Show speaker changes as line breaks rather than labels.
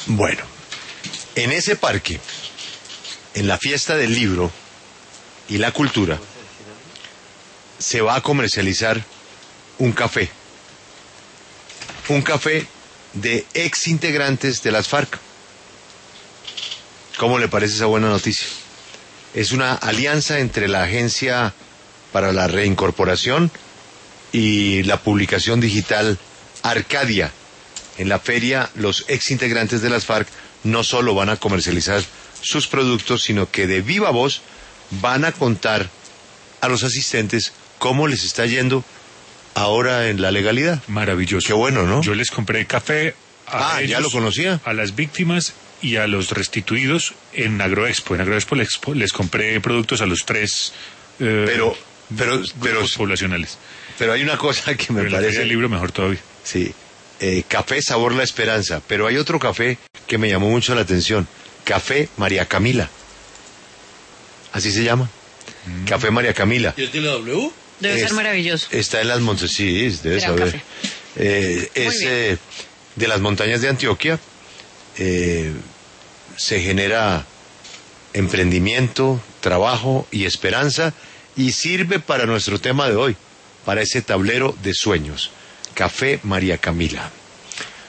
Bueno, en ese parque, en la fiesta del libro y la cultura, se va a comercializar un café. Un café de ex integrantes de las FARC. ¿Cómo le parece esa buena noticia? Es una alianza entre la Agencia para la Reincorporación y la publicación digital Arcadia. En la feria, los ex integrantes de las FARC no solo van a comercializar sus productos, sino que de viva voz van a contar a los asistentes cómo les está yendo ahora en la legalidad.
Maravilloso.
Qué bueno, ¿no?
Yo les compré café a ellos,
ya lo conocía.
a las víctimas y a los restituidos en Agroexpo. En Agroexpo les compré productos a los tres grupos poblacionales.
Pero hay una cosa que me
Pero
parece...
el libro mejor todavía.
Sí. Café Sabor La Esperanza. Pero hay otro café que me llamó mucho la atención. Café María Camila. Así se llama. Café María Camila.
¿Y es de la W?
Debe ser maravilloso.
Está en las montañas, sí, debe saber. Es de las montañas de Antioquia. Se genera emprendimiento, trabajo y esperanza, y sirve para nuestro tema de hoy, para ese tablero de sueños. Café María Camila.